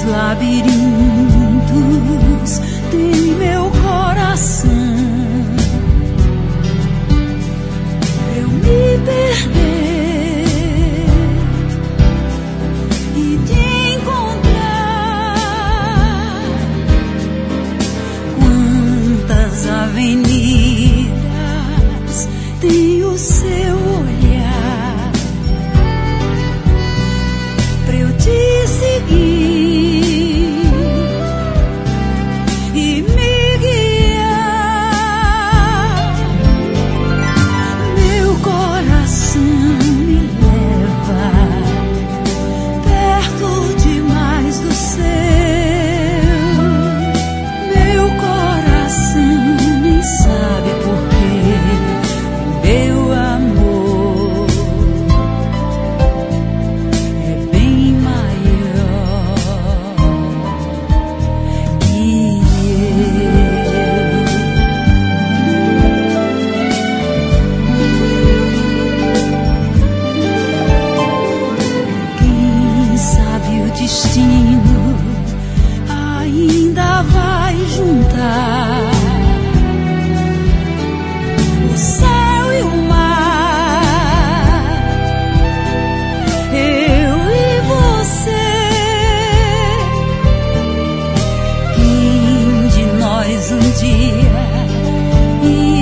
labirintos tem meu coração. Eu me perder e te encontrar. Quantas avenidas tem o seu olhar pra eu te seguir e me guiar. Meu coração me leva perto demais do céu. Meu coração nem sabe por quê. Meu amor é bem maior que quem sabe o destino ainda vai juntar o céu e o mar, eu e você. Quem de nós um dia